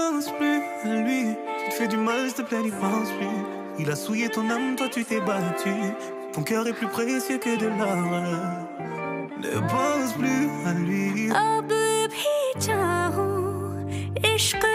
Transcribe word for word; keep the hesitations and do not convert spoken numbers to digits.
pense plus à lui. Tu te fais du mal, s'il te plaît, n'y pense plus. Il a souillé ton âme, toi tu t'es battu. Ton cœur est plus précieux que de l'or. Ne pense plus à lui. अब भी चाहूं इश्क